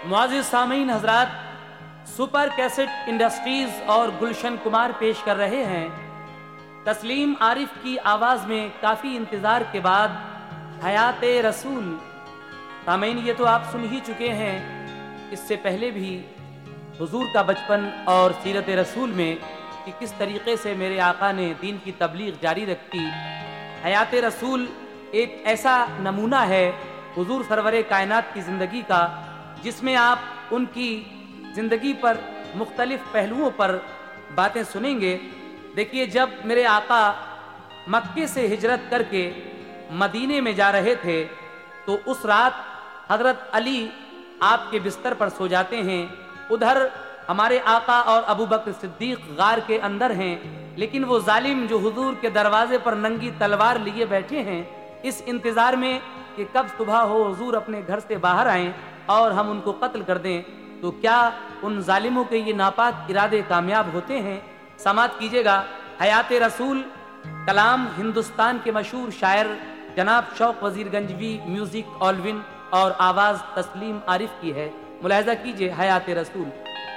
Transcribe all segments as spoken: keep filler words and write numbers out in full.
मुआज़िज़ सामीन हज़रात, super cassette industries और गुलशन कुमार पेश कर रहे हैं तस्लीम आरिफ की आवाज़ में काफ़ी इंतज़ार के बाद हयात रसूल। सामीन, ये तो आप सुन ही चुके हैं, इससे पहले भी हुजूर का बचपन और सीरत रसूल में कि किस तरीक़े से मेरे आका ने दीन की तबलीग जारी रखी। हयात रसूल एक ऐसा नमूना है हुजूर सरवरे कायनात की ज़िंदगी का, जिसमें आप उनकी ज़िंदगी पर मुख्तलिफ पहलुओं पर बातें सुनेंगे। देखिए, जब मेरे आका मक्के से हिजरत करके मदीने में जा रहे थे तो उस रात हज़रत अली आपके बिस्तर पर सो जाते हैं। उधर हमारे आका और अबू बकर सिद्दीक गार के अंदर हैं, लेकिन वो जालिम जो हुजूर के दरवाजे पर नंगी तलवार लिए बैठे हैं, इस इंतज़ार में कि कब सुबह हो हुजूर अपने घर से बाहर आएं और हम उनको कत्ल कर दें। तो क्या उन जालिमों के ये नापाक इरादे कामयाब होते हैं? समात कीजिएगा। हयात रसूल कलाम हिंदुस्तान के मशहूर शायर जनाब शौक वजीर गंजवी, म्यूजिक ऑलविन और आवाज़ तस्लीम आरिफ की है। मुलाहिजा कीजिए हयात रसूल।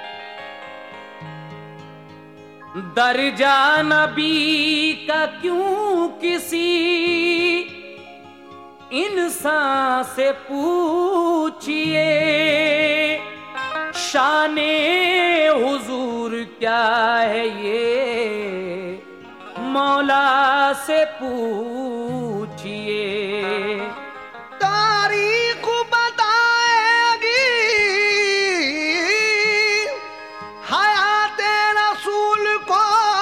दर्जा नबी का क्यों किसी इंसान से पूछिए, शाने हुजूर क्या है ये मौला से पूछिए। तारीख बताएगी हयात रसूल को,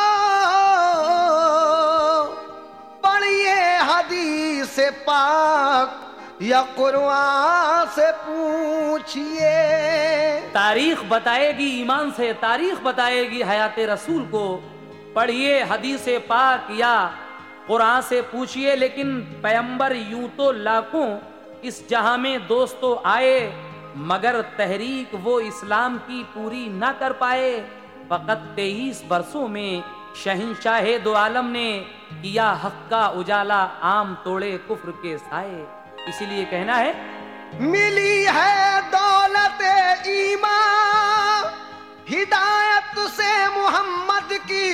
पढ़िए हदीस पाक या कुरान से पूछिए। तारीख बताएगी, ईमान से तारीख बताएगी हयात रसूल को, पढ़िए हदीस पाक या कुरान से पूछिए। लेकिन पैगंबर यूं तो लाखों इस जहां में दोस्तों आए, मगर तहरीक वो इस्लाम की पूरी ना कर पाए। फकत तेईस बरसों में शहंशाहे दो आलम ने किया हक का उजाला, आम तोड़े कुफ्र के साए। इसीलिए कहना है, मिली है दौलत ईमान हिदायत से मोहम्मद की,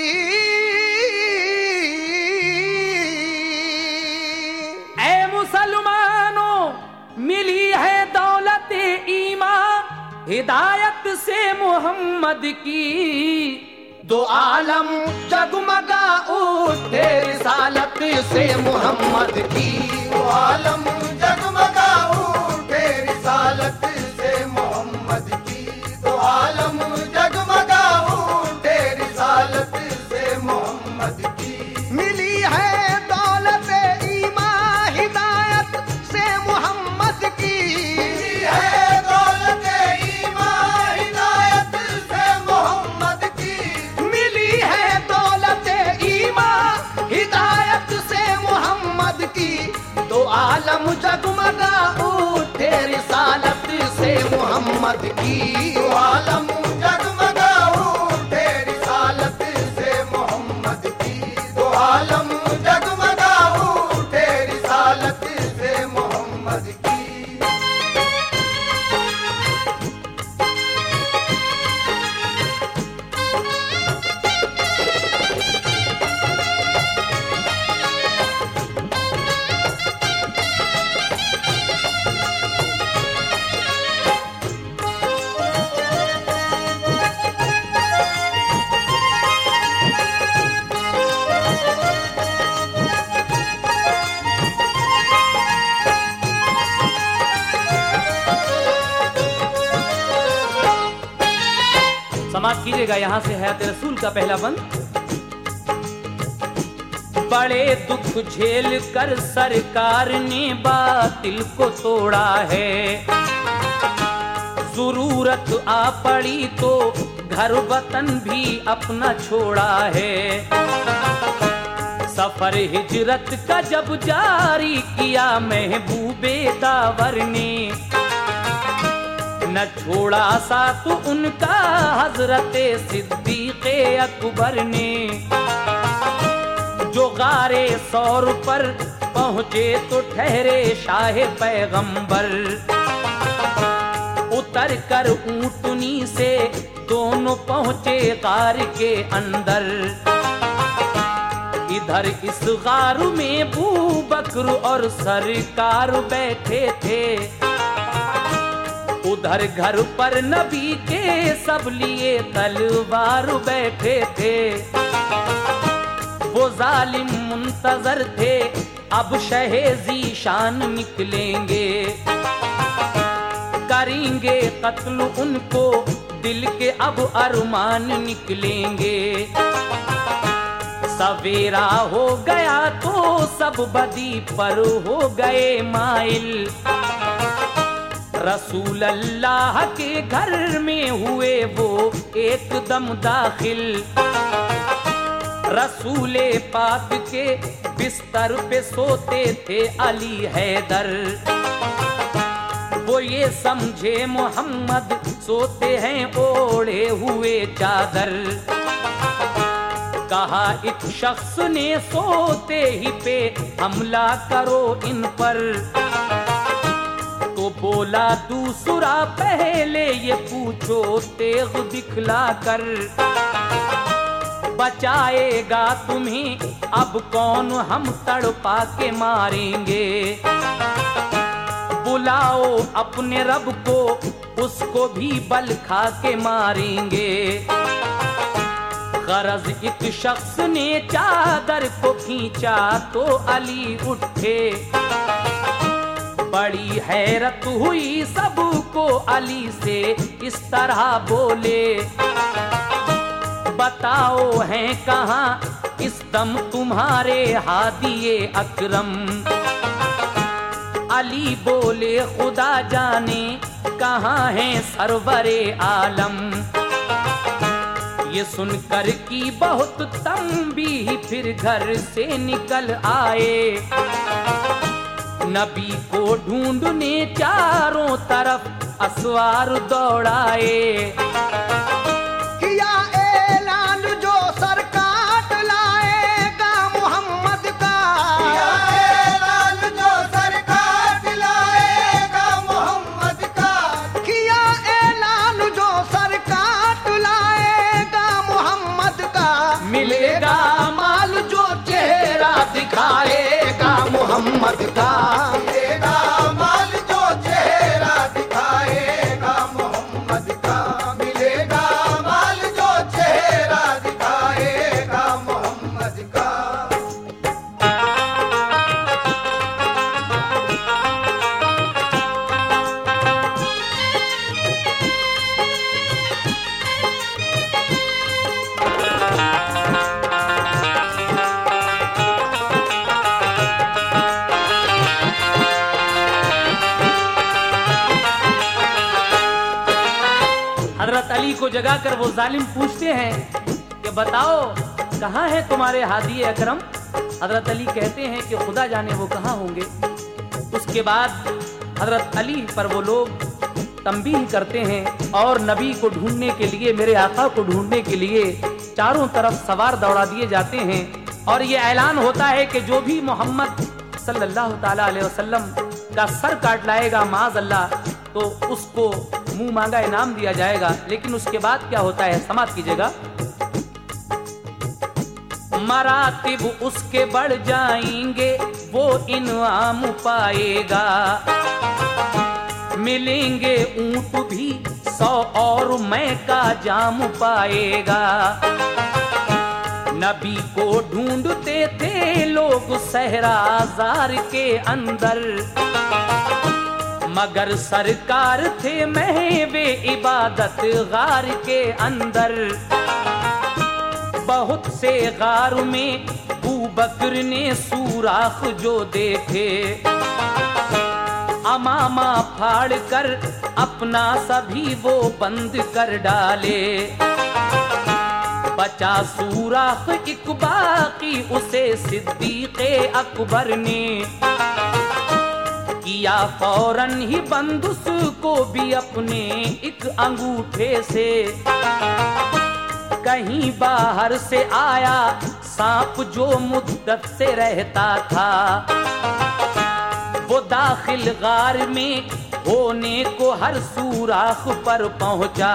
ऐ मुसलमानों मिली है दौलत ईमान हिदायत से मोहम्मद की। दो आलम जगमगा उठे रिसालत से मोहम्मद की। दो आलम जगमगा उठे रिसालत से मोहम्मद की। दो आलम जगमगा उठे रिसालत से मोहम्मद की। मिली है दौलत ईमान हिदायत से मोहम्मद की। मिली है दौलत ईमान हिदायत से मोहम्मद की। मिली है दौलत ईमान हिदायत से मोहम्मद की। दो आलम जगमगा उठे रिसालत से मोहम्मद की। दो आलम जगमगा उठे रिसालत से मोहम्मद की। दो आलम जगमगा उठे रिसालत से मोहम्मद की। समाप्त कीजिएगा यहाँ से हयात रसूल का पहला बंद। बड़े दुख झेल कर सरकार ने बातिल को तोड़ा है, जरूरत आ पड़ी तो घर वतन भी अपना छोड़ा है। सफर हिजरत का जब जारी किया महबूबे दावर ने, न छोड़ा साथ उनका हजरते सिद्दीक़े अकबर ने। जो गारे सौर पर पहुंचे तो ठहरे शाह पैगंबर, उतर कर ऊंटनी से दोनों पहुंचे गार के अंदर। इधर इस गार में बू बकर और सरकार बैठे थे, उधर घर पर नबी के सब लिए तलवार बैठे थे। वो जालिम मुंतजर थे अब शहे ज़ीशान निकलेंगे, करेंगे कत्ल उनको दिल के अब अरमान निकलेंगे। सवेरा हो गया तो सब बदी पर हो गए माइल, रसूल अल्लाह के घर में हुए वो एकदम दाखिल। रसूले पाक के बिस्तर पे सोते थे अली हैदर, वो ये समझे मोहम्मद सोते हैं ओढ़े हुए चादर। कहा एक शख्स ने सोते ही पे हमला करो इन पर, तो बोला दूसरा पहले ये पूछो तेग दिखला कर, बचाएगा तुम्हें अब कौन हम तड़पा के मारेंगे। बुलाओ अपने रब को उसको भी बल खा के मारेंगे। गरज एक शख्स ने चादर को खींचा तो अली उठे, बड़ी हैरत हुई सबको अली से इस तरह बोले, बताओ हैं कहाँ इस दम तुम्हारे हादिए अकरम। अली बोले खुदा जाने कहाँ है सरवरे आलम। ये सुनकर की बहुत तंबीह फिर घर से निकल आए, नबी को ढूंढने चारों तरफ असवार दौड़ाए। किया ऐलान जो सर काट लाएगा मोहम्मद का, किया ऐलान जो सर काट लाएगा मोहम्मद का, किया ऐलान जो सर काट लाएगा मोहम्मद का। मिलेगा माल जो चेहरा दिखाएगा मोहम्मद का, मिलेगा माल जो चेहरा दिखाएगा मोहम्मद का, मिलेगा माल जो चेहरा दिखाएगा मोहम्मद का। हजरत अली को जगाकर वो जालिम पूछते हैं कि बताओ कहाँ है तुम्हारे हादी अकरम। हजरत अली कहते हैं कि खुदा जाने वो कहाँ होंगे। उसके बाद हजरत अली पर वो लोग तंबीह करते हैं और नबी को ढूंढने के लिए, मेरे आका को ढूंढने के लिए चारों तरफ सवार दौड़ा दिए जाते हैं। और ये ऐलान होता है कि जो भी मोहम्मद सल्लल्लाहु ताला अलैहि वसल्लम का सर काट लाएगा माज अल्लाह, तो उसको मुंह मांगा इनाम दिया जाएगा। लेकिन उसके बाद क्या होता है समाप्त कीजिएगा। मरातिब उसके बढ़ जाएंगे वो इनाम पाएगा, मिलेंगे ऊंट भी सौ और मैं का जाम पाएगा। नबी को ढूंढते थे लोग सहराजार के अंदर, मगर सरकार थे महवे इबादत गार के अंदर। बहुत से गार में बू बकर ने सुराख जो देखे, अमामा फाड़ कर अपना सभी वो बंद कर डाले। बचा सुराख एक बाकी उसे सिद्दीक़े अकबर ने किया फौरन ही बंद उसको भी अपने एक अंगूठे से। कहीं बाहर से आया सांप जो मुद्दत से रहता था, वो दाखिल गार में होने को हर सुराख पर पहुंचा।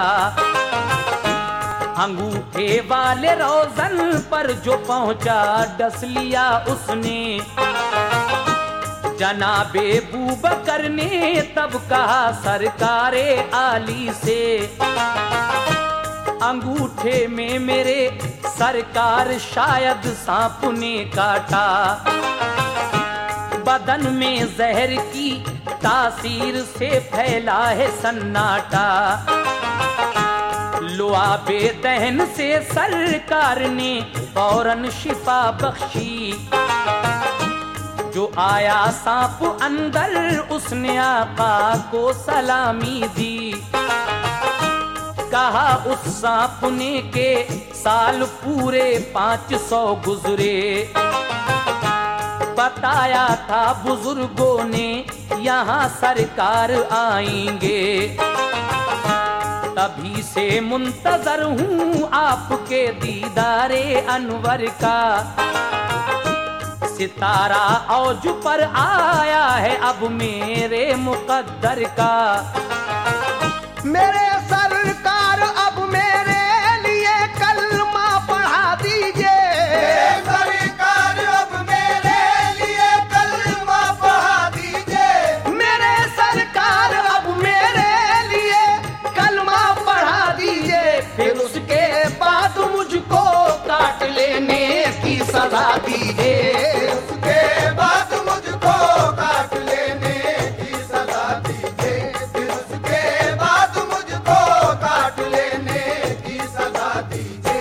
अंगूठे वाले रोजन पर जो पहुंचा डस लिया उसने। जनाबे बूबकर ने तब कहा सरकारे आली से, अंगूठे में मेरे सरकार शायद सांप ने काटा। बदन में जहर की तासीर से फैला है सन्नाटा। लुआबे दहन से सरकार ने फौरन शिफा बख्शी। जो आया सांप अंदर उसने आका को सलामी दी। कहा उस सांप ने के साल पूरे पाँच सौ गुजरे। बताया था बुजुर्गों ने यहाँ सरकार आएंगे। तभी से मुंतजर हूँ आपके दीदारे अनवर का। सितारा औज पर आया है अब मेरे मुकद्दर का। मेरे सरकार अब मेरे लिए कलमा पढ़ा दीजिए। मेरे सरकार अब मेरे लिए कलमा पढ़ा दीजिए। मेरे सरकार अब मेरे लिए कलमा पढ़ा दीजिए। फिर उसके बाद मुझको काट लेने की सजा दीजिए। उसके बाद मुझको काट लेने की सजा दीजिए। फिर उसके बाद मुझको काट लेने की सजा दीजिए।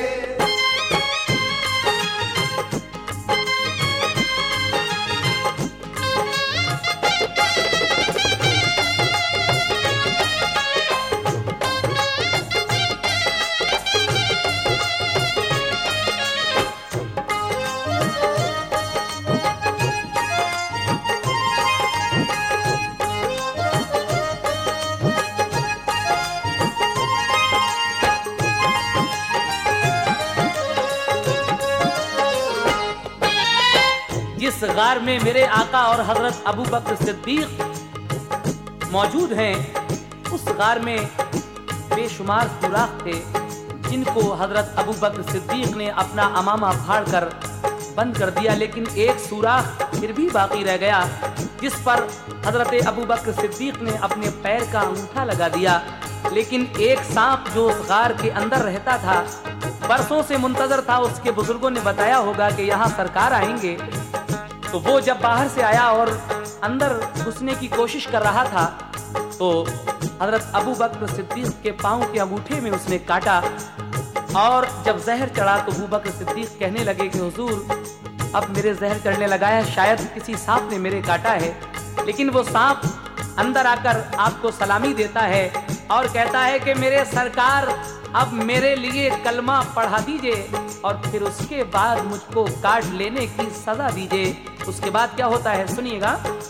जिस गार में मेरे आका और हजरत अबू बकर सिद्दीक मौजूद हैं, उस गार में बेशुमार सुराख थे जिनको हजरत अबू बकर सिद्दीक ने अपना अमामा फाड़ कर बंद कर दिया। लेकिन एक सुराख फिर भी बाकी रह गया जिस पर हजरत अबू बकर सिद्दीक ने अपने पैर का अंगूठा लगा दिया। लेकिन एक सांप जो उस गार के अंदर रहता था, बरसों से मुंतजर था, उसके बुजुर्गों ने बताया होगा कि यहाँ सरकार आएंगे। तो वो जब बाहर से आया और अंदर घुसने की कोशिश कर रहा था तो हजरत अबू बकर सिद्दीक के पांव के अंगूठे में उसने काटा। और जब जहर चढ़ा तो अबू बकर सिद्दीक कहने लगे कि हुजूर अब मेरे जहर चढ़ने लगा है, शायद किसी सांप ने मेरे काटा है। लेकिन वो सांप अंदर आकर आपको सलामी देता है और कहता है कि मेरे सरकार अब मेरे लिए कलमा पढ़ा दीजिए और फिर उसके बाद मुझको काट लेने की सजा दीजिए। उसके बाद क्या होता है सुनिएगा।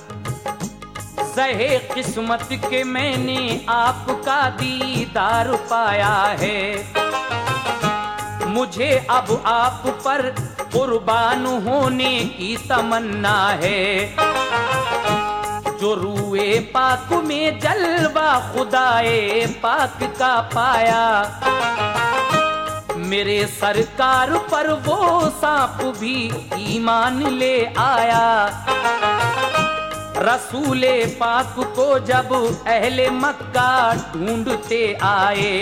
सहे किस्मत के मैंने आपका दीदार पाया है। मुझे अब आप पर कुर्बान होने की तमन्ना है। जो रूए पाक में जलवा खुदाए पाक का पाया। मेरे सरकार पर वो सांप भी ईमान ले आया। रसूले पाक को जब अहले मक्का ढूंढते आए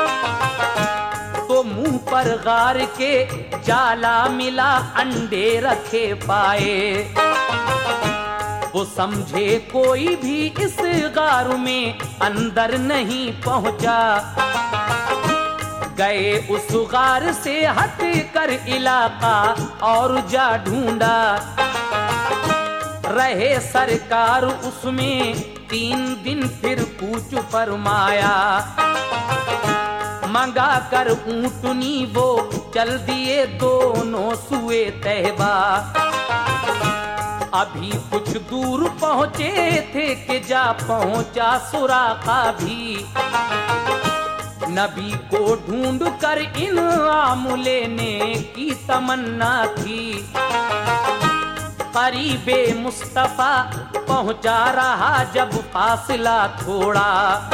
तो मुंह पर गार के जाला मिला अंडे रखे पाए। वो समझे कोई भी इस गार में अंदर नहीं पहुंचा। गए उस गार से हट कर इलाका और जा ढूंढा। रहे सरकार उसमें तीन दिन फिर कूच फरमाया। मंगा कर ऊंटनी वो चल दिए दोनों सुए तहबा। अभी कुछ दूर पहुंचे थे कि जा पहुंचा सुराखा भी। नबी को ढूंढ कर इनाम लेने की तमन्ना थी। करीबे मुस्तफा पहुंचा रहा जब फासला थोड़ा,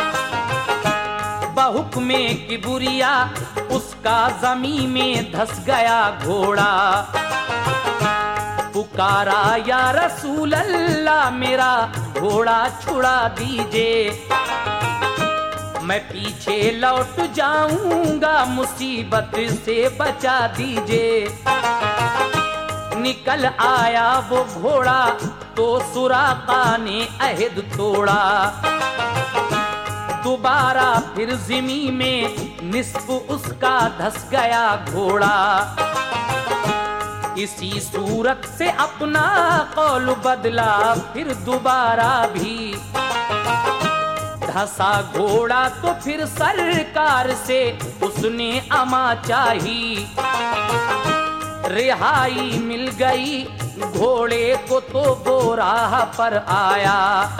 बहुक्मे की बुरिया उसका जमीन में धस गया घोड़ा। पुकारा या रसूल अल्लाह मेरा घोड़ा छुड़ा दीजिए, मैं पीछे लौट जाऊंगा मुसीबत से बचा दीजिए। निकल आया वो घोड़ा तो सुराका ने अहद तोड़ा, दोबारा फिर ज़मी में निस्फ उसका धस गया घोड़ा। इसी सूरत से अपना कौल बदला फिर दोबारा भी, धसा घोड़ा तो फिर सरकार से उसने अमा चाही। रिहाई मिल गई घोड़े को तो वो राह पर आया,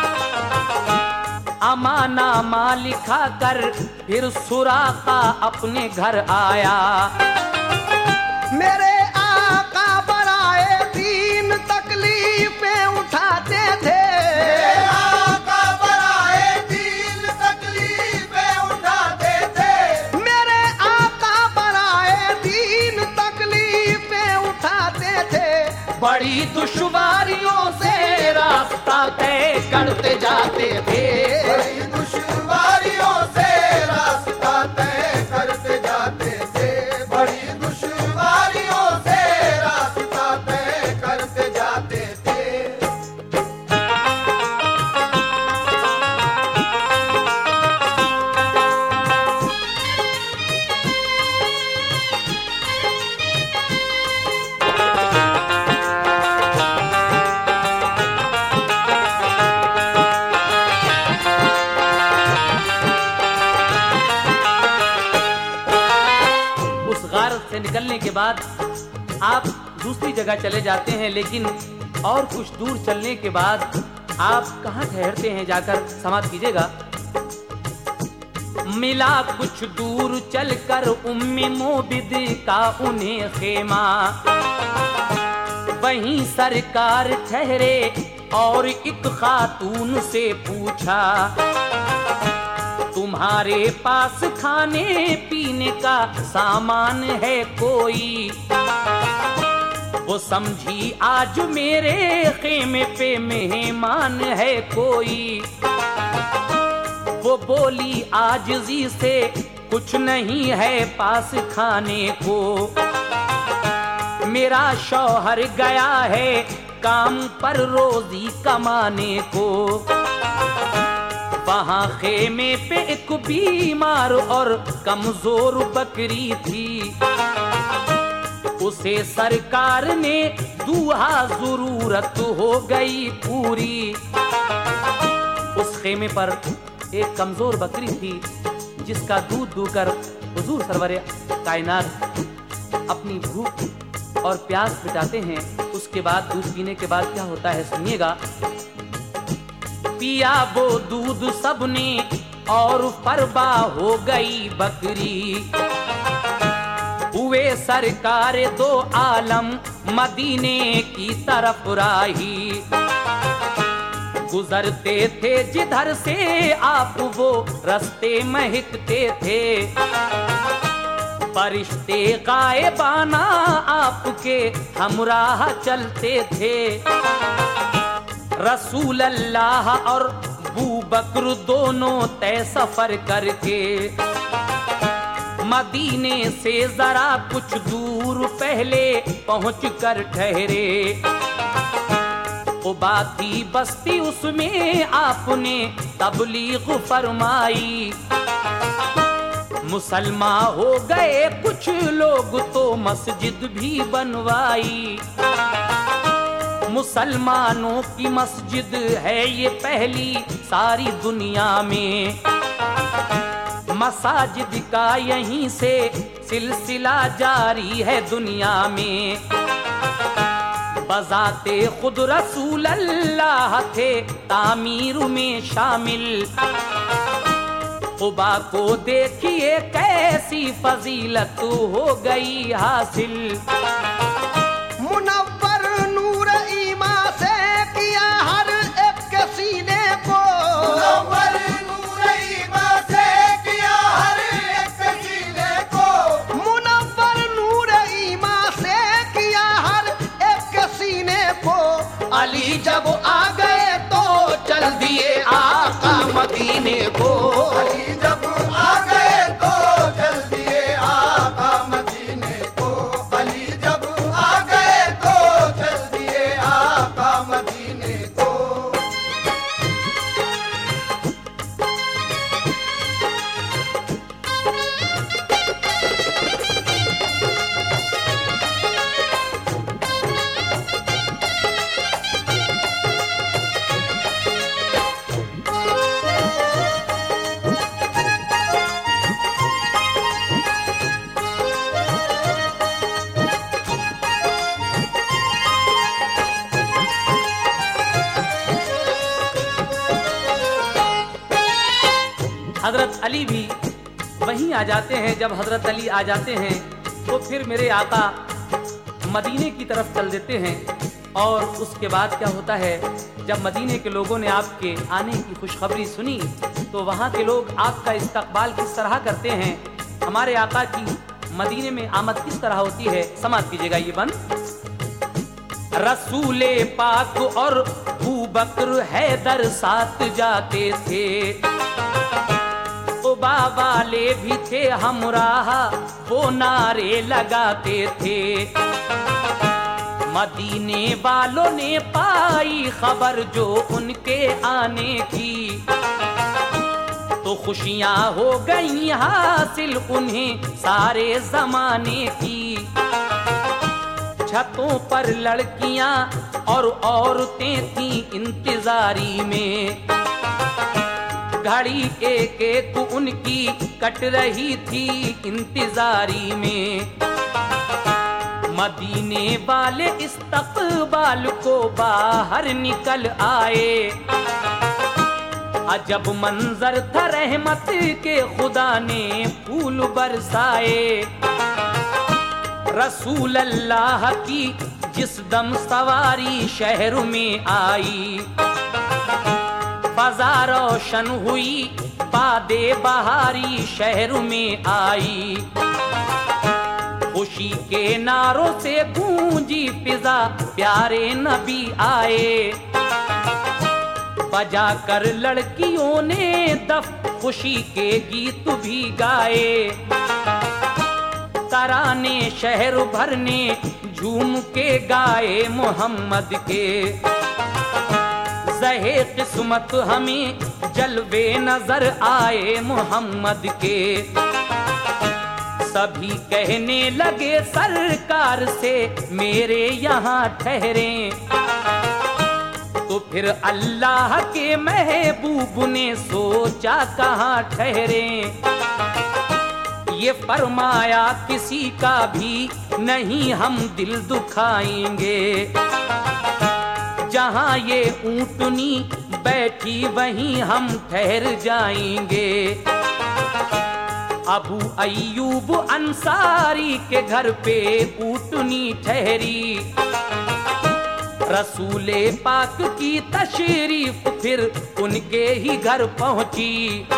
अमानामा लिखा कर फिर सुराका अपने घर आया। मेरे आका बराए दीन तकलीफें उठाते थे, मेरे आका बराए दीन तकलीफें उठाते थे, मेरे आका बराए दीन तकलीफें उठाते थे। बड़ी दुश्वारियों से रास्ता तय करते जाते थे, बड़ी दुश्वारियों से रास्ता तय करते जाते थे, बड़ी दुश्वारियों से रास्ता तय करते जाते थे। से निकलने के बाद आप दूसरी जगह चले जाते हैं, लेकिन और कुछ दूर चलने के बाद आप कहाँ ठहरते हैं जाकर समाप्त कीजिएगा। मिला कुछ दूर चलकर उम्मे मोबिद का उन्हें खेमा, वहीं सरकार ठहरे और एक खातून से पूछा, तुम्हारे पास खाने पीने का सामान है कोई? वो समझी आज मेरे खेमे पे मेहमान है कोई। वो बोली आजिज़ी से कुछ नहीं है पास खाने को, मेरा शौहर गया है काम पर रोजी कमाने को। वहाँ खेमे पे एक बीमार और कमजोर बकरी थी, उसे सरकार ने दूहा जरूरत हो गई पूरी। उस खेमे पर एक कमजोर बकरी थी जिसका दूध दूकर हुजूर सरवरे कायनात अपनी भूख और प्यास मिटाते हैं। उसके बाद दूध पीने के बाद क्या होता है सुनिएगा। पिया वो दूध सबने और परवा हो गई बकरी, हुए सरकार दो आलम मदीने की तरफ राही। गुजरते थे जिधर से आप वो रास्ते महकते थे, फरिश्ते गायबाना आपके हमराह चलते थे। रसूल अल्लाह और बू बकर दोनों तय सफर करके मदीने से जरा कुछ दूर पहले पहुंच कर ठहरे। उबाती बस्ती उसमें आपने तबलीग फरमाई, मुसलमान हो गए कुछ लोग तो मस्जिद भी बनवाई। मुसलमानों की मस्जिद है ये पहली सारी दुनिया में, मसाजिद का यहीं से सिलसिला जारी है दुनिया में। बजाते खुद रसूल अल्लाह थे तामीर में शामिल, कुबा को देखिए कैसी फजीलत हो गई हासिल। मुनव्वर नूर ईमान अली जब आ गए तो चल दिए आका मदीने को। अली जब आ गए तो चल दिए आका मदीने को। अली जब आ गए तो चल दिए आका मदीने को। हजरत अली भी वहीं आ जाते हैं। जब हजरत अली आ जाते हैं तो फिर मेरे आका मदीने की तरफ चल देते हैं। और उसके बाद क्या होता है, जब मदीने के लोगों ने आपके आने की खुशखबरी सुनी तो वहाँ के लोग आपका इस्तकबाल किस तरह करते हैं, हमारे आका की मदीने में आमद किस तरह होती है, समाप्त कीजिएगा ये बंद। रसूले पाक और अबू बकर हैदर साथ जाते थे, तौबा वाले भी थे हमराह, वो नारे लगाते थे। मदीने वालों ने पाई खबर जो उनके आने की, तो खुशियां हो गई हासिल उन्हें सारे जमाने की। छतों पर लड़कियां और औरतें थीं इंतजारी में, घड़ी एक एक उनकी कट रही थी इंतजारी में। मदीने वाले इस्तकबाल को बाहर निकल आए, अजब मंजर था रहमत के खुदा ने फूल बरसाए। रसूल अल्लाह की जिस दम सवारी शहर में आई, फज़ा रोशन हुई बादे बहारी शहर में आई। खुशी के नारों से गूंजी फिजा प्यारे नबी आए, बजा कर लड़कियों ने दफ खुशी के गीत भी गाए। तराने शहर भर ने झूम के गाए मोहम्मद के, ज़हे किस्मत हमें जलवे नजर आए मोहम्मद के। सभी कहने लगे सरकार से मेरे यहाँ ठहरे, तो फिर अल्लाह के महबूब ने सोचा कहाँ ठहरे। ये फरमाया किसी का भी नहीं हम दिल दुखाएंगे, जहाँ ये ऊँटनी बैठी वहीं हम ठहर जाएंगे। अबू अय्यूब अंसारी के घर पे ऊँटनी ठहरी, रसूले पाक की तशरीफ फिर उनके ही घर पहुंची।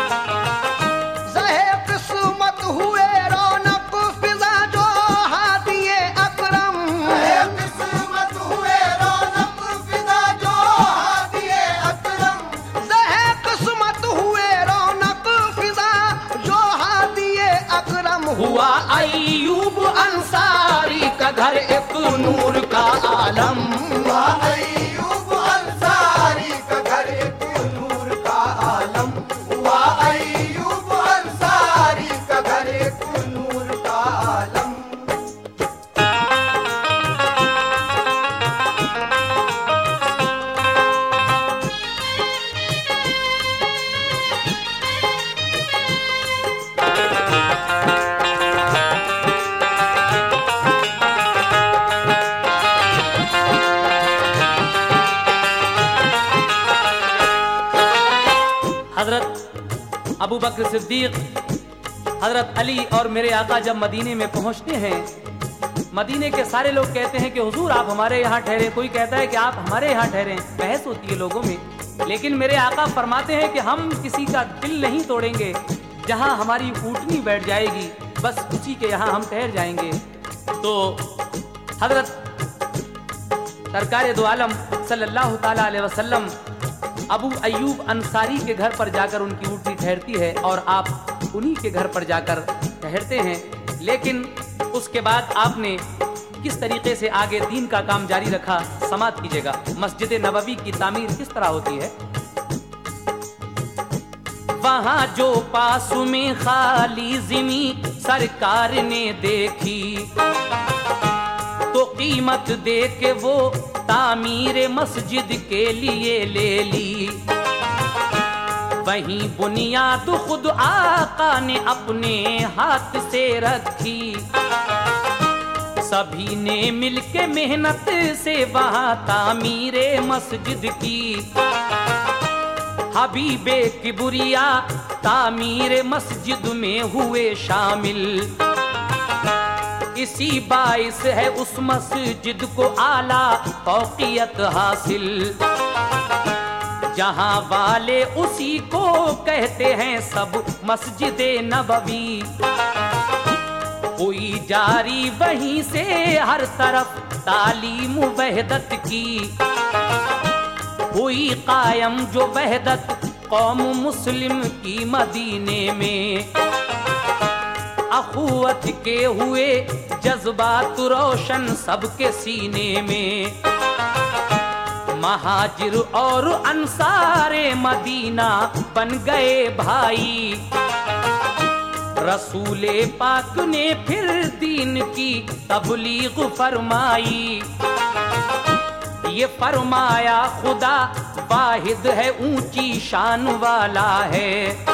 ज़हे किस्मत हुए रौनक फिजा जो हादिए अकरम, ज़हे किस्मत हुए रौनक फिजा जो हादिए अकरम। ज़हे किस्मत हुए रौनक फिजा जो हादिए अकरम। हुआ अय्यूब अंसारी का घर एक नूर का आलम, हुआ अय्यूब अंसारी का घर एक नूर का आलम। हुआ अय्यूब अंसारी का घर एक नूर का आलम। हजरत अबू बकर सिद्दीक, हजरत अली और मेरे आका जब मदीने में पहुंचते हैं, मदीने के सारे लोग कहते हैं कि हुजूर आप हमारे यहाँ ठहरे, कोई कहता है कि आप हमारे यहाँ ठहरे। बहस होती है लोगों में, लेकिन मेरे आका फरमाते हैं कि हम किसी का दिल नहीं तोड़ेंगे, जहाँ हमारी ऊँटनी बैठ जाएगी बस उसी के यहाँ हम ठहर जाएंगे। तो हजरत सरकार दो आलम सल्लल्लाहु ताला अलैहि वसल्लम अबू अय्यूब अंसारी के घर पर जाकर उनकी ऊँटनी ठहरती है और आप उन्हीं के घर पर जाकर ठहरते हैं। लेकिन उसके बाद आपने किस तरीके से आगे दीन का काम जारी रखा, समाप्त कीजिएगा। मस्जिद नबवी की तामीर किस तरह होती है। वहाँ जो पास में खाली ज़मी सरकार ने देखी, तो कीमत दे के वो तामीर मस्जिद के लिए ले ली। वहीं बुनियाद खुद आका ने अपने हाथ से रखी। सभी ने मिलके मेहनत से वहाँ तामीरे मस्जिद की। हबीबे किबरिया तामीर मस्जिद में हुए शामिल। इसी बाइस है उस मस्जिद को आला फौकियत हासिल। जहाँ वाले उसी को कहते हैं सब मस्जिद नबवी। कोई जारी वहीं से हर तरफ तालीम वहदत की। कोई कायम जो वहदत कौम मुस्लिम की मदीने में। अखुवत के हुए जज्बात रोशन सबके सीने में। महाजिर और अंसारे मदीना बन गए भाई। रसूले पाक ने फिर दीन की तबलीग फरमाई। ये फरमाया खुदा वाहिद है, ऊंची शान वाला है।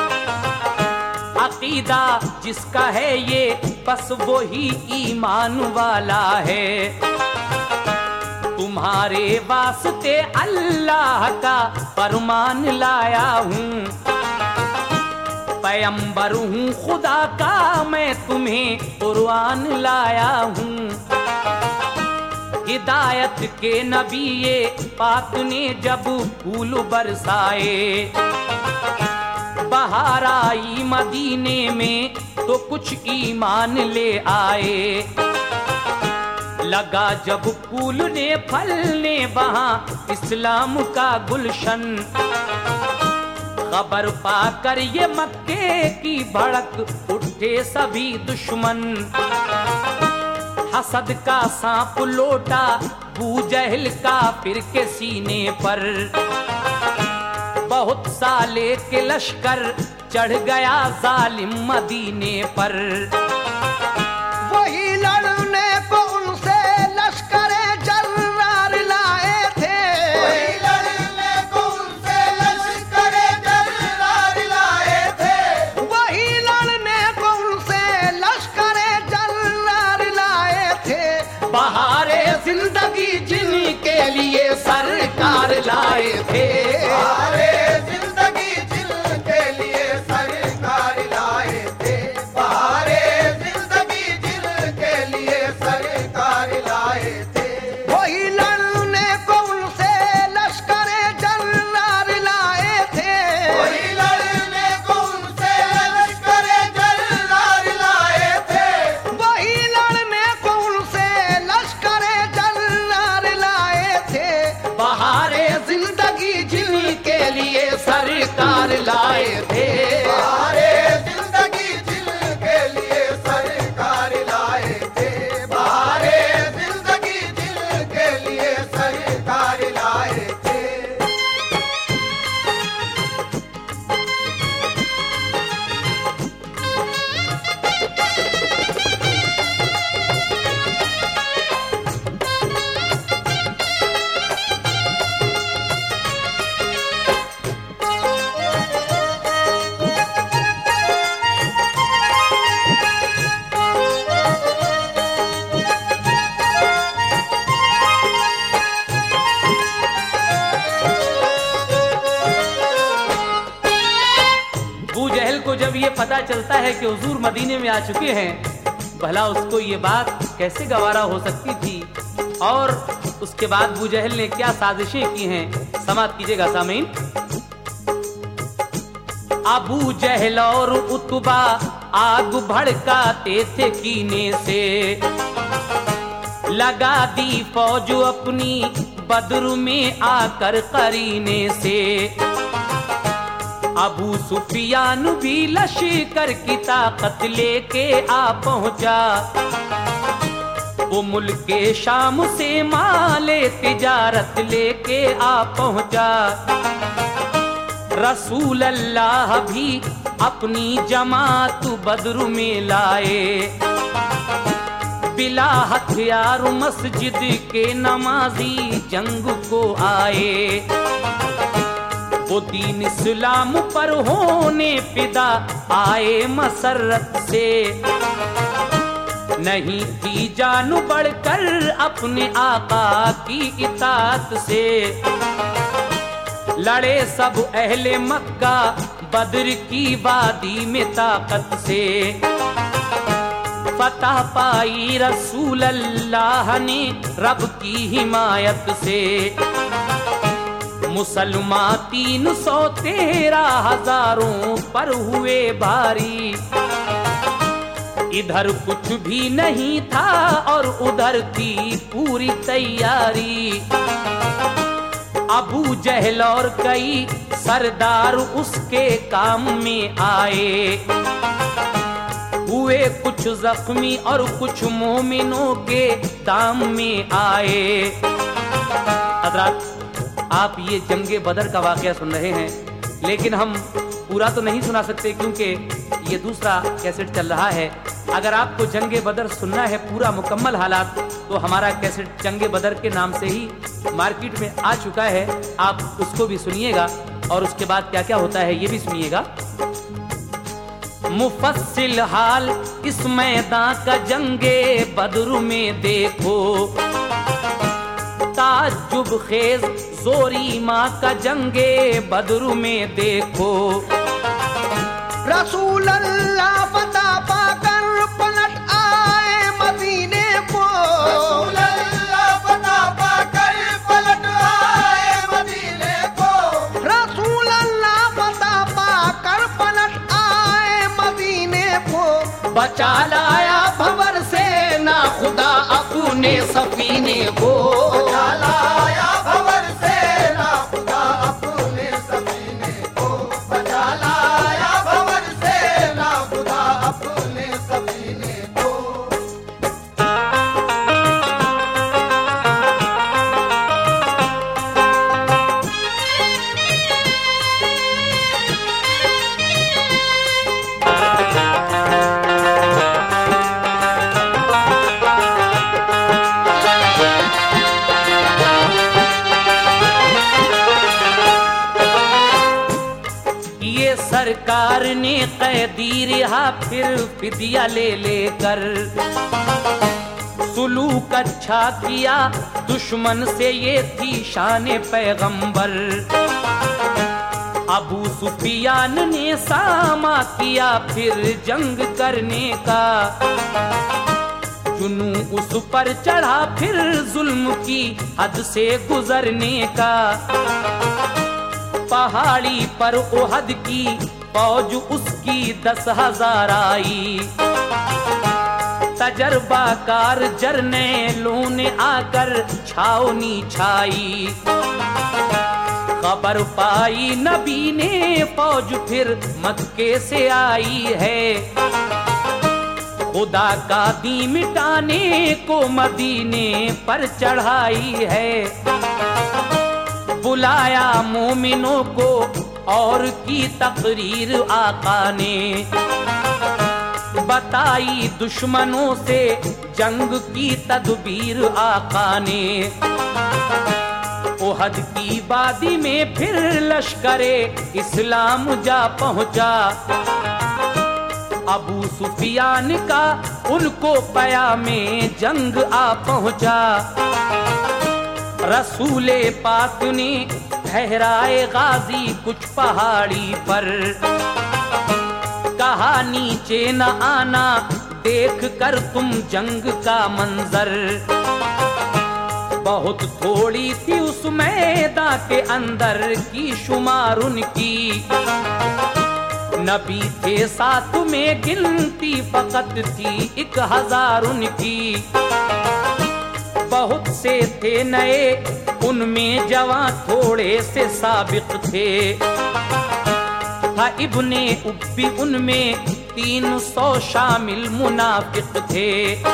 अकीदा जिसका है ये बस वो ही ईमान वाला है। तुम्हारे वास्ते अल्लाह का फरमान लाया हूँ। पैगंबर हूँ खुदा का मैं तुम्हें कुरान लाया हूँ। हिदायत के नबी ये पाक ने जब फूल बरसाए। बहार आई मदीने में तो कुछ ईमान ले आए। लगा जब फूल ने फलने वहाँ इस्लाम का गुलशन। खबर पाकर ये मक्के की भड़क उठे सभी दुश्मन। हसद का सांप लोटा बू जहल का फिर के सीने पर। बहुत साले के लश्कर चढ़ गया जालिम मदीने पर। वही लड़ने को उनसे लश्करे जर्रार लाए थे। वही लड़ने को उनसे लश्करे जर्रार लाए थे। वही लड़ने को उनसे लश्करे जर्रार लाए थे। बहारे जिंदगी जिनके लिए सरकार लाए थे। बहारे जिंदगी जिनके लिए सरकार लाए थे। बहारे जिंदगी जिनके लिए सरकार लाए थे। वही लड़ने को उनसे लश्करे जर्रार लाए थे। वही लड़ने को उनसे लश्करे जर्रार लाए थे। वही लड़ने को उनसे लश्करे जर्रार लाए थे। बहारे जिंदगी जिनके लिए सरकार लाए थे। बहारे जिंदगी जिनके लिए सरकार लाए थे। बहारे जिंदगी जिनके लिए सरकार लाए थे। अबू जहल को जब ये पता चलता है कि हुजूर मदीने में आ चुके हैं, भला उसको ये बात कैसे गवारा हो सकती थी। और उसके बाद अबू जहल ने क्या साजिशें की हैं, समाप्त कीजिएगा सामीन। अबू जहल और उतबा आग भड़काते थे कीने से। लगा दी फौज अपनी बद्र में आकर करीने से। अबू सुफियान भी लश्कर की ताकत लेके आ पहुंचा। वो मुल्के शाम से माले तिजारत लेके आ पहुंचा। रसूल अल्लाह भी अपनी जमात बद्र में लाए। बिला हथियार मस्जिद के नमाजी जंग को आए। वो दीन इस्लाम पर होने फिदा आए मसरत से। नहीं थी जान बढ़कर अपने आका की इताअत से। लड़े सब अहले मक्का बद्र की वादी में ताकत से। फतह पाई रसूल अल्लाह ने रब की हिमायत से। मुसलमान तीन सौ तेरह हजारों पर हुए भारी। इधर कुछ भी नहीं था और उधर थी पूरी तैयारी। अबू जहल और कई सरदार उसके काम में आए। हुए कुछ जख्मी और कुछ मोमिनों के दाम में आए। हज़रात, आप ये जंगे बदर का वाकया सुन रहे हैं, लेकिन हम पूरा तो नहीं सुना सकते क्योंकि ये दूसरा कैसेट चल रहा है। अगर आपको जंगे बदर सुनना है पूरा मुकम्मल हालात, तो हमारा कैसेट जंगे बदर के नाम से ही मार्केट में आ चुका है। आप उसको भी सुनिएगा और उसके बाद क्या क्या होता है ये भी सुनिएगा। मुफस्सिल हाल इस मैदान का जंगे बद्र में देखो। ताज्जुब खेज जोरी माँ का जंगे बद्र में देखो। रसूल अल्लाह फतह पाकर पलट आए मदीने को। रसूल अल्लाह फतह पाकर पलट आए मदीने को। रसूल अल्लाह फतह पाकर पलट आए मदीने को। बचा लाया भंवर से ना खुदा अपने सफीने को। बचा लाया भंवर से ना खुदा अपने सफीने को। बचा लाया भंवर से ना खुदा अपने सफीने को। सरकार ने कैदी रिहा फिर फिदिया ले लेकर। सुलूक अच्छा किया दुश्मन से ये थी शान पैगंबर। अबू सुफियान ने सामा किया फिर जंग करने का। जुनू उस पर चढ़ा फिर जुल्म की हद से गुजरने का। पहाड़ी पर ओहद की फौज उसकी दस हजार आई। तजर्बाकार जरनैलों ने आकर छावनी छाई। खबर पाई नबी ने फौज फिर मक्के से आई है। खुदा का दी मिटाने को मदीने पर चढ़ाई है। बुलाया मोमिनों को और की तकरीर आका ने। बताई दुश्मनों से जंग की तदबीर आका ने। ओहद की वादी में फिर लश्करे इस्लाम जा पहुंचा। अबू सुफियान का उनको पयामे जंग आ पहुंचा। रसूले पाक ने ठहराए गाजी कुछ पहाड़ी पर। कहा नीचे न आना देख कर तुम जंग का मंजर। बहुत थोड़ी थी उस मैदान के अंदर की शुमार उनकी। नबी थे साथ में गिनती फकत थी एक हजार उनकी। बहुत से थे नए, उनमें जवां थोड़े से साबिक थे। था इब्ने उब्बी उनमें तीन सौ शामिल मुनाफिक थे।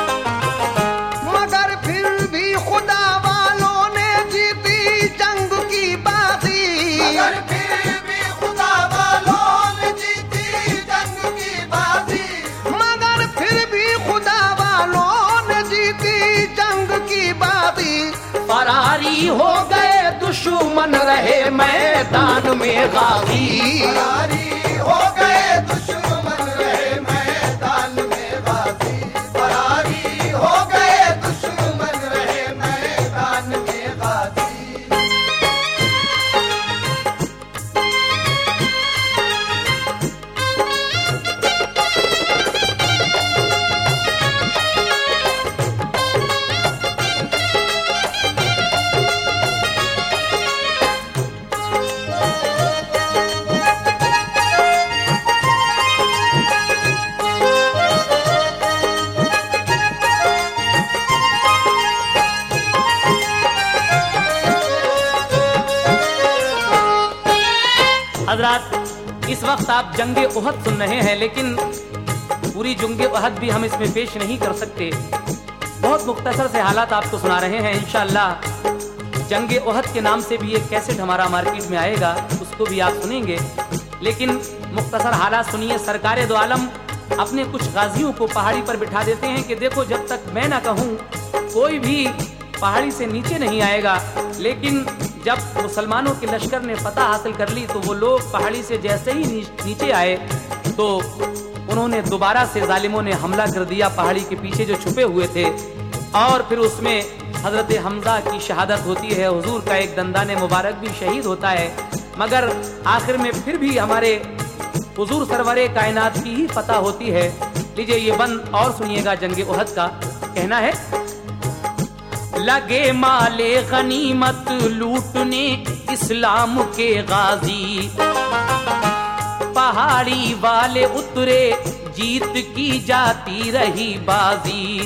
मगर फिर भी खुदा वालों ने जीती जंग की बाजी। मगर फिर भी खुदा वालों ने जीती जंग की बाजी। मगर फिर भी खुदा वालों ने जीती जंग की बाजी। फरारी हो गए दुश्मन रहे मैदान में गाजी। फरारी हो गए दुश्मन रहे मैदान में गाजी। फरारी हो गए दुश्मन रहे मैदान में गाजी। हजरात, इस वक्त आप जंगे उहद सुन रहे हैं, लेकिन पूरी जंगे उहद भी हम इसमें पेश नहीं कर सकते। बहुत मुख्तसर से हालात आपको सुना रहे हैं। इंशाअल्लाह जंगे उहद के नाम से भी एक कैसेट हमारा मार्केट में आएगा, उसको भी आप सुनेंगे। लेकिन मुख्तसर हालात सुनिए। सरकारे दो आलम अपने कुछ गाजियों को पहाड़ी पर बिठा देते हैं कि देखो, जब तक मैं ना कहूँ कोई भी पहाड़ी से नीचे नहीं आएगा। लेकिन जब मुसलमानों के लश्कर ने फतह हासिल कर ली तो वो लोग पहाड़ी से जैसे ही नीचे आए तो उन्होंने दोबारा से जालिमों ने हमला कर दिया पहाड़ी के पीछे जो छुपे हुए थे। और फिर उसमें हजरत हमजा की शहादत होती है, हुजूर का एक दंदाने मुबारक भी शहीद होता है। मगर आखिर में फिर भी हमारे हुजूर सरवरे कायनात की ही फतह होती है। लीजिए ये बंद और सुनिएगा जंगे उहद का। कहना है, लगे माले गनीमत लूटने इस्लाम के गाजी। पहाड़ी वाले उतरे जीत की जाती रही बाजी।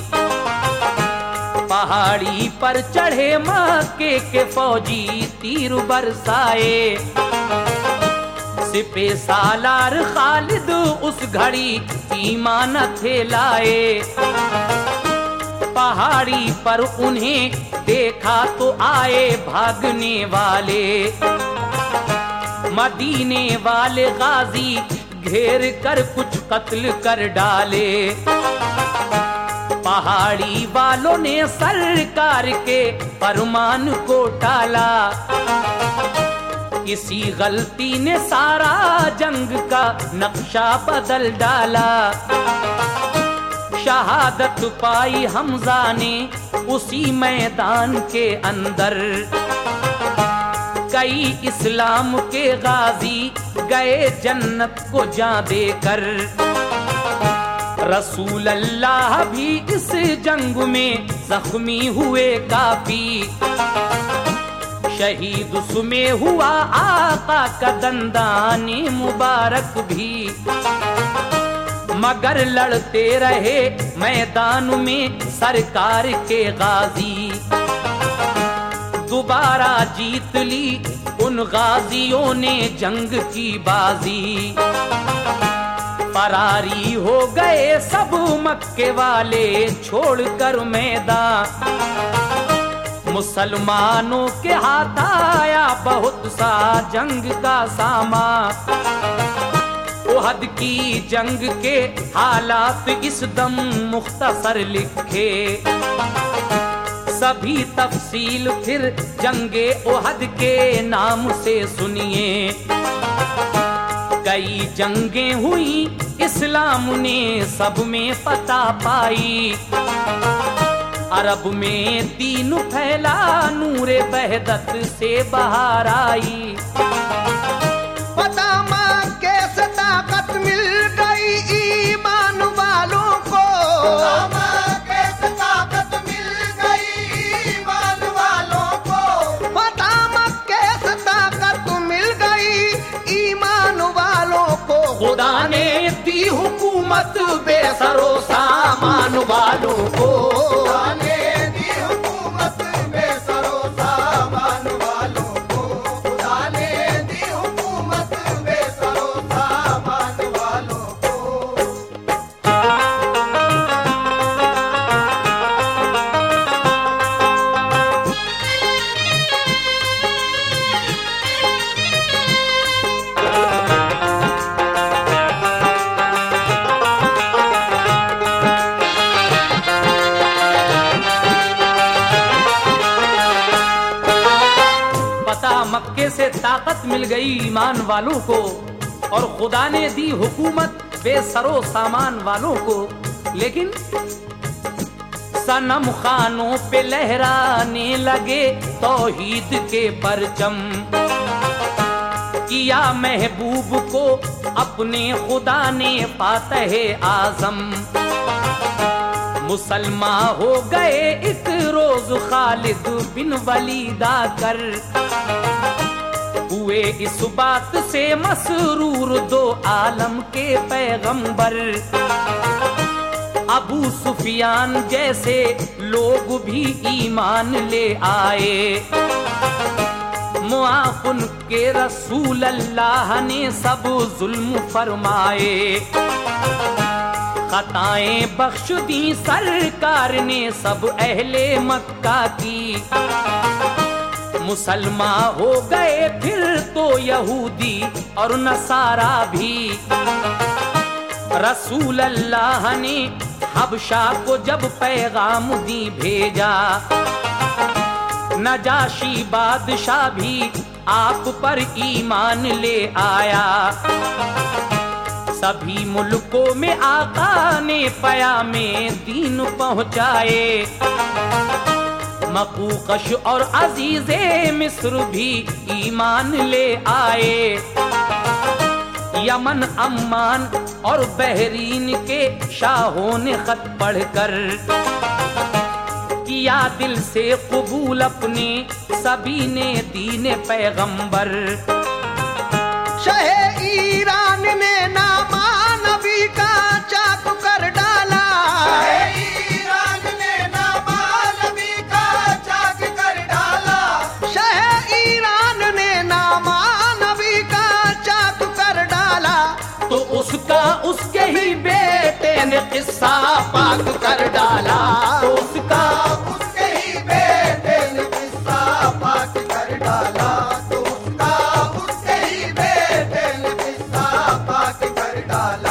पहाड़ी पर चढ़े मक्के के फौजी तीर बरसाए। सिपे सालार खालिद उस घड़ी ईमान थे लाए। पहाड़ी पर उन्हें देखा तो आए भागने वाले। मदीने वाले गाजी घेर कर कुछ कत्ल कर डाले। पहाड़ी वालों ने सरकार के फरमान को टाला। किसी गलती ने सारा जंग का नक्शा बदल डाला। शहादत पाई हमजा ने उसी मैदान के अंदर। कई इस्लाम के गाजी गए जन्नत को जान देकर। रसूल अल्लाह भी इस जंग में जख्मी हुए काफी। शहीद उसमें हुआ आका का दंदाने मुबारक भी। मगर लड़ते रहे मैदान में सरकार के गाजी। दोबारा जीत ली उन गाजियों ने जंग की बाजी। फरारी हो गए सब मक्के वाले छोड़कर मैदान। मुसलमानों के हाथ आया बहुत सा जंग का सामान। उहद की जंग के हालात इस दम मुख्तसर लिखे। सभी तफसील फिर जंगे उहद के नाम से सुनिए। कई जंगें हुई इस्लाम ने सब में फतह पाई। अरब में दीन फैला नूरे वहदत से बाहर आई। पता माँ कैसे ताकत मिल गई ईमान वालों को। पता माँ कैसे ताकत मिल गई ईमान वालों को। पता माँ कैसे ताकत मिल गई ईमान वालों को। खुदा ने दी हुकूमत बेसरो सामान वालों को। खुदा ने दी हुकूमत ताकत मिल गई ईमान वालों को और खुदा ने दी हुकूमत बेसरो सामान वालों को। लेकिन सनम खानों पे लहराने लगे तौहीद के परचम, किया महबूब को अपने खुदा ने फातह आजम। मुसलमान हो गए एक रोज खालिद बिन वलीद आकर, हुए इस बात से मसरूर दो आलम के पैगंबर। अबू सुफियान जैसे लोग भी ईमान ले आए, मुआफुन के रसूल अल्लाह ने सब जुल्म फरमाए। खताएं बख्श दी सरकार ने सब अहले मक्का की, मुसलमान हो गए फिर तो यहूदी और नसारा भी। रसूल अल्लाह ने हबशा को जब पैगाम दी भेजा, नजाशी बादशाह भी आप पर ईमान ले आया। सभी मुल्कों में आका ने पयामे दीन पहुंचाए, मकूकश और अजीजे मिस्र भी ईमान ले आए। यमन अम्मान और बहरीन के शाहों ने खत पढ़कर किया दिल से कबूल अपने सभी ने दीन पैगंबर। शहे ईरान ने नामा नबी का चाक कर डाला, शहे ईरान ने नामा नबी का चाक कर डाला। शहे ईरान ने नामा नबी का चाक कर डाला, तो उसका उसके ही बेटे ने किस्सा पाक कर डाला। तो उसका उसके ही बेटे ने किस्सा पाक कर डाला, तो उसका उसके ही बेटे ने किस्सा पाक कर डाला।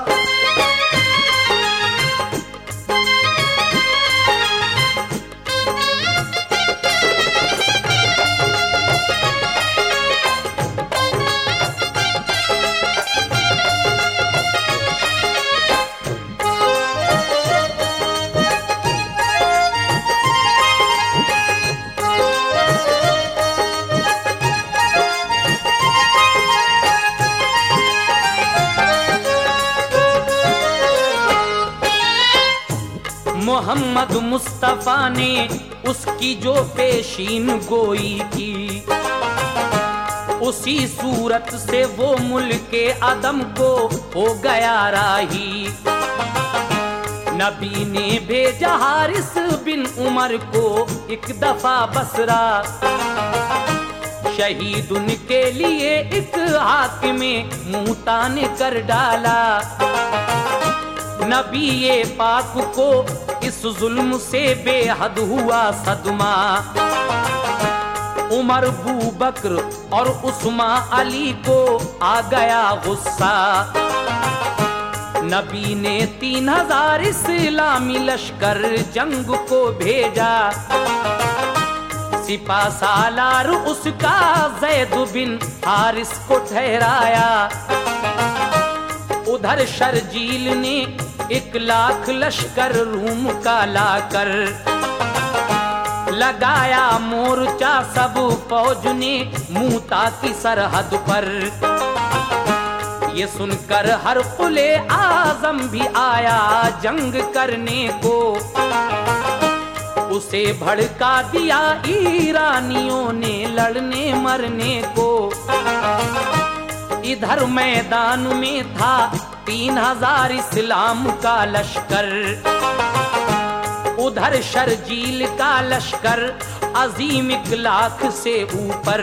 मोहम्मद मुस्तफा ने उसकी जो पेशीन गोई की, उसी सूरत से वो मुल्के अदम को हो गया राही। नबी ने भेजा हारिस बिन उमर को एक दफा बसरा, शहीद उनके लिए एक हाकिमे मूता ने कर डाला। नबी ये पाक को इस जुल्म से बेहद हुआ सदमा, उमर बू बकर और उस्मा अली को आ गया गुस्सा। नबी ने तीन हजार इस्लामी लश्कर जंग को भेजा, सिपा सालार उसका जैद बिन हारिस को ठहराया। उधर शर्जील ने एक लाख लश्कर रूम का लाकर लगाया मोर्चा, सब फौज ने मूता की सरहद पर। ये सुनकर हर कुले आजम भी आया जंग करने को, उसे भड़का दिया ईरानियों ने लड़ने मरने को। इधर मैदान में था तीन हजार इस्लाम का लश्कर, उधर शर्जील का लश्कर अजीम एक लाख से ऊपर।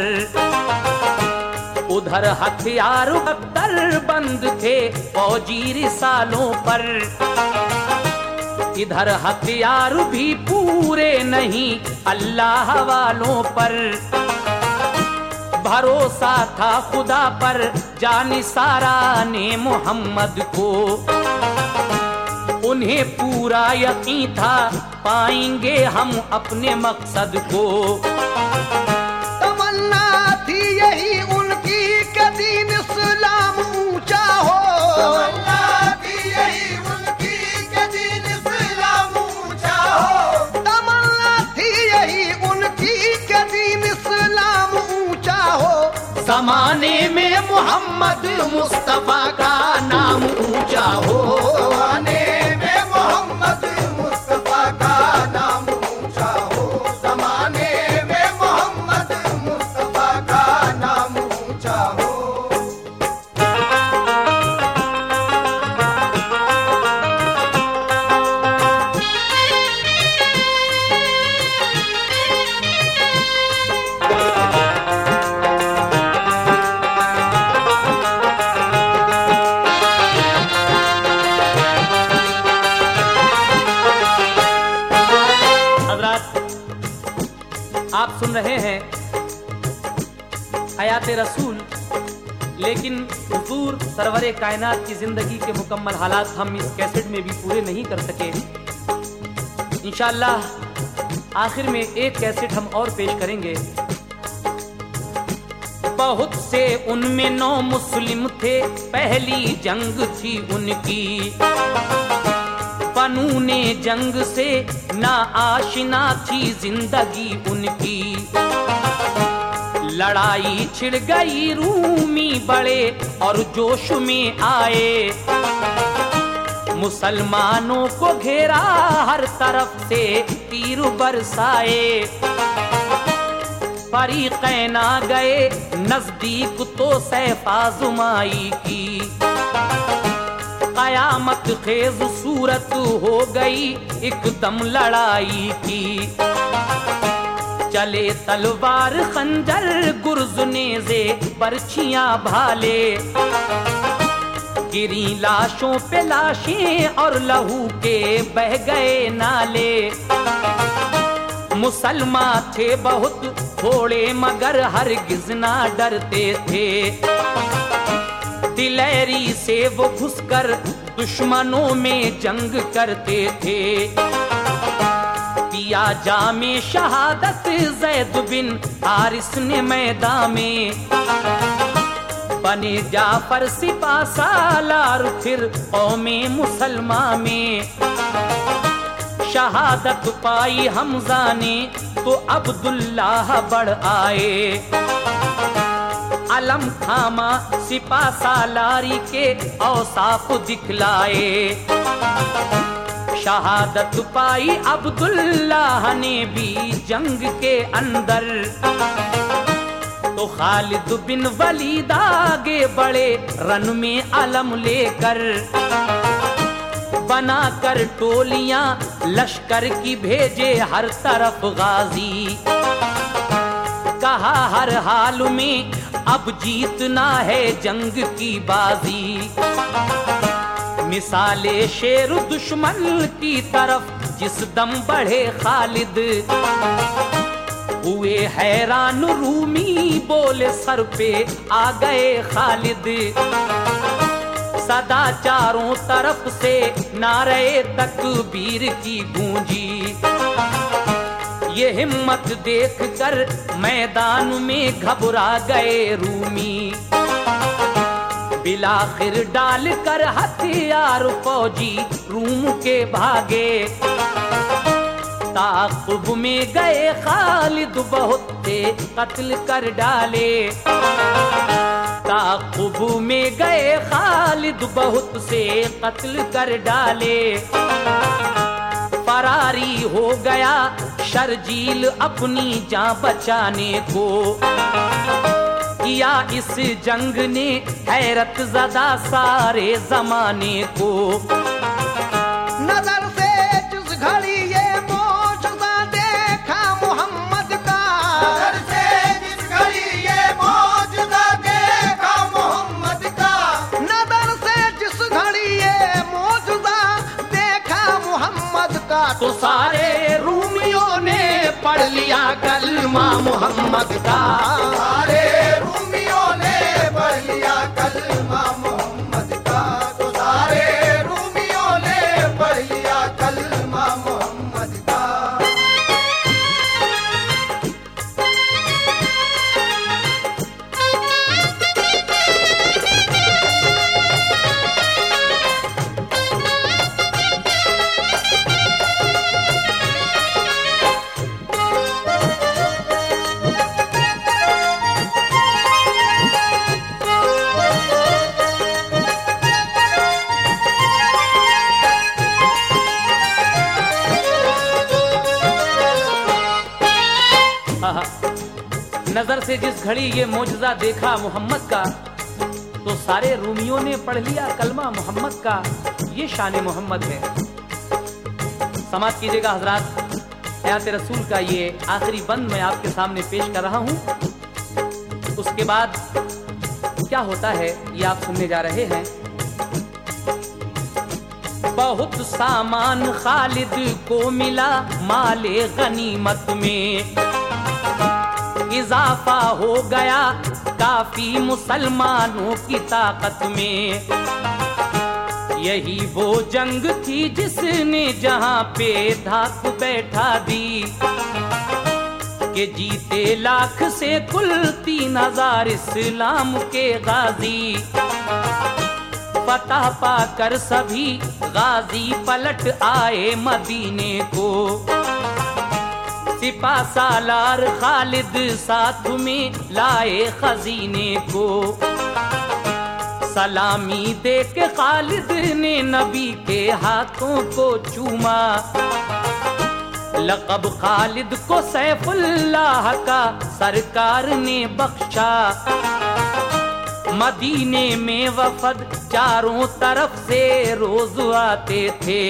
उधर हथियार अख्तर बंद थे फौजी रिसालों पर, इधर हथियार भी पूरे नहीं अल्लाह वालों पर। भरोसा था खुदा पर जानिसारा ने मोहम्मद को, उन्हें पूरा यकीन था पाएंगे हम अपने मकसद को। तमन्ना थी यही जमाने में मोहम्मद मुस्तफा का नाम ऊंचा हो, जमाने में मोहम्मद मुस्तफा का नाम ऊंचा हो, जमाने में मोहम्मद मुस्तफा का नाम ऊंचा हो। आप सुन रहे हैं हयात रसूल, लेकिन हुजूर सरवरे कायनात की जिंदगी के मुकम्मल हालात हम इस कैसेट में भी पूरे नहीं कर सके। इंशाअल्लाह आखिर में एक कैसेट हम और पेश करेंगे। बहुत से उनमें नौ मुस्लिम थे, पहली जंग थी उनकी, फनूने जंग से ना आशिना थी जिंदगी उनकी। लड़ाई छिड़ गई, रूमी बड़े और जोश में आए, मुसलमानों को घेरा हर तरफ से तीर बरसाए। फरीक़ैन आ गए नजदीक तो सैफ आज़माई की, कयामत खेज सूरत हो गई एकदम लड़ाई की। चले तलवार खंजर गुर्ज नेज़े बर्छियां भाले, गिरी लाशों पे लाशें और लहू के बह गए नाले। मुसलमान थे बहुत थोड़े मगर हरगिज ना डरते थे, दिलेरी से वो घुसकर दुश्मनों में जंग करते थे। पिया जामे शहादत ज़ैद बिन हारिस ने मैदान में, बने जाफर सिपा सालार फिर कौमे मुसलमान में। शहादत पाई हमजा ने तो अब्दुल्लाह बढ़ आए, अलम थामा सिपा सालारी के औसाफ दिखलाए। शहादत पाई अब्दुल्लाह ने भी जंग के अंदर, तो खालिद बिन वलीद आगे बढ़े रन में अलम लेकर। बनाकर टोलियां लश्कर की भेजे हर तरफ गाजी, कहा हर हाल में अब जीतना है जंग की बाजी। मिसाले शेर दुश्मन की तरफ जिस दम बढ़े खालिद, हुए हैरान रूमी बोले सर पे आ गए खालिद। सदा चारों तरफ से नारे तकबीर की गूंजी, ये हिम्मत देख कर मैदान में घबरा गए रूमी। बिलाखिर डाल कर हथियार फौजी रूम के भागे, ताक़ुब में गए खालिद बहुत थे कत्ल कर डाले। ताक़ुब में गए खालिद बहुत से कत्ल कर डाले। फरारी हो गया शर्जील अपनी जान बचाने को, किया इस जंग ने हैरत ज़दा सारे जमाने को। नजर से जिस घड़ी ये मौजूदा देखा मोहम्मद का, नजर से जिस घड़ी ये मौजूदा देखा मोहम्मद का, नजर से जिस घड़ी ये मौजूदा देखा मोहम्मद का, तो सारे रूमियों ने पढ़ लिया कलमा मोहम्मद का। सारे रूमियों ने पढ़ लिया कलमा मोहम्मद का, तो सारे रूमियों ने पढ़ लिया कलमा मोहम्मद का। से जिस घड़ी ये मौजज़ा देखा मोहम्मद का, तो सारे रूमियों ने पढ़ लिया कलमा मोहम्मद का। ये शान मोहम्मद है। समाज कीजिएगा हजरात, हयात रसूल का ये आखिरी बंद मैं आपके सामने पेश कर रहा हूं। उसके बाद क्या होता है ये आप सुनने जा रहे हैं। बहुत सामान खालिद को मिला माले गनीमत में, इजाफा हो गया काफी मुसलमानों की ताकत में। यही वो जंग थी जिसने जहां पे धाक बैठा दी, कि जीते लाख से कुल तीन हजार इस्लाम के गाजी। फतह पाकर सभी गाजी पलट आए मदीने को, सिपा सालार खालिद साथ में लाए खजीने को। सलामी दे के खालिद ने नबी के हाथों को चूमा, लक़ब खालिद को सैफुल्लाह का सरकार ने बख्शा। मदीने में वफद चारों तरफ से रोज आते थे,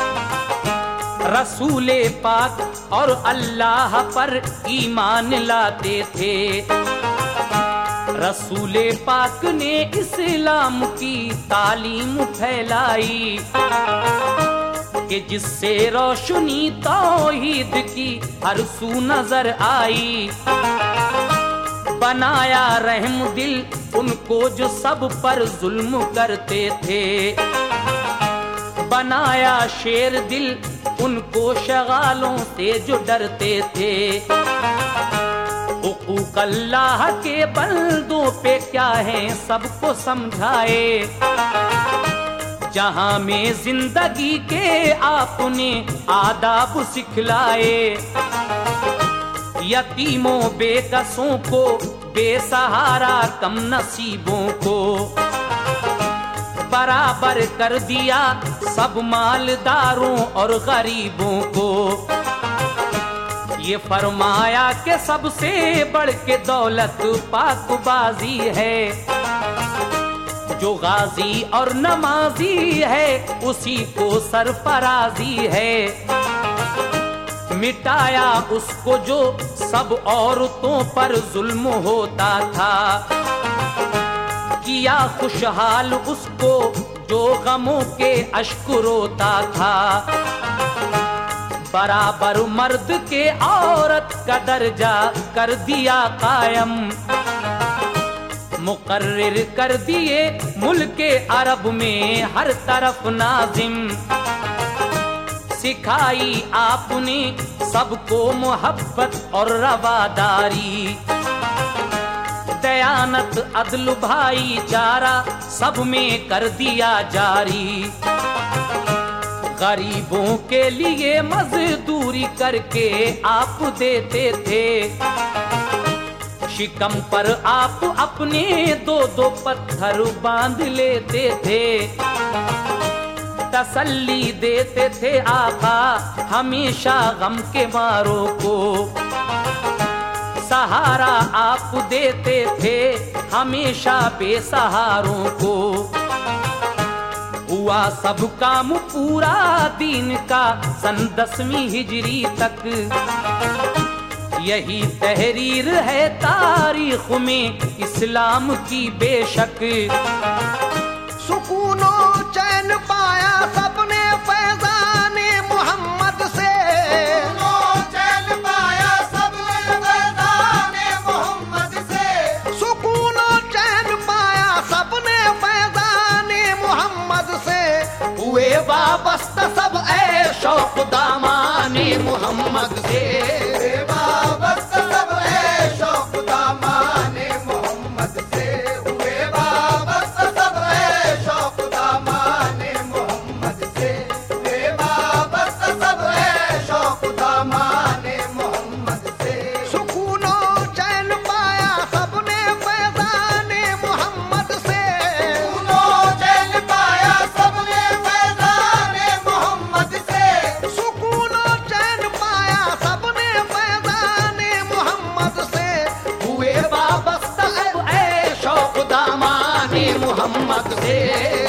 रसूले पाक और अल्लाह पर ईमान लाते थे। रसूले पाक ने इस्लाम की तालीम फैलाई, कि जिससे रोशनी तौहीद की हर सू नजर आई। बनाया रहम दिल उनको जो सब पर जुल्म करते थे, बनाया शेर दिल उनको शगालों से जो डरते थे। हुकूक अल्लाह के बंदों पे क्या है सबको समझाए, जहां में जिंदगी के आपने आदाब सिखलाए। यतीमों बेकसों को, बेसहारा कम नसीबों को बराबर कर दिया, सब मालदारों और गरीबों को। ये फरमाया कि सबसे बढ़ के दौलत पाकबाजी है, जो गाजी और नमाजी है उसी को सरफराजी है। मिटाया उसको जो सब औरतों पर जुल्म होता था, किया खुशहाल उसको जो गमों के अश्क रोता था। बराबर मर्द के औरत का दर्जा कर दिया कायम, मुकर्रिर कर दिए मुल्के अरब में हर तरफ नाजिम। सिखाई आपने सबको मोहब्बत और रवादारी, दयानत अदल भाईचारा सब में कर दिया जारी। गरीबों के लिए मजदूरी करके आप देते थे, शिकम पर आप अपने दो दो पत्थर बांध लेते थे। तसल्ली देते थे आका हमेशा गम के मारों को, सहारा आप देते थे हमेशा बेसहारों को। हुआ सब काम पूरा दीन का सन दसवीं हिजरी तक, यही तहरीर है तारीख में इस्लाम की बेशक। सुकूनो चैन पाया सबने फैजाने मोहम्मद से, चैन पाया सबने फैजाने मोहम्मद से। सुकूनो चैन पाया सबने फैजाने मोहम्मद से। हुए वाबस्ता सब ऐ शौक दामाने मोहम्मद से। वाबस्ता सब ऐ शौक दामाने मोहम्मद से। हुए वाबस्ता सब ऐ शौक दामाने मोहम्मद से। हुए वाबस्ता सब ऐ शौक दामाने मोहम्मद से। सुकूनो चैन पाया सबने फैजाने मोहम्मद से। सुकूनो चैन पाया सबने फैजाने मोहम्मद से। सुकूनो चैन पाया सबने मोहम्मद से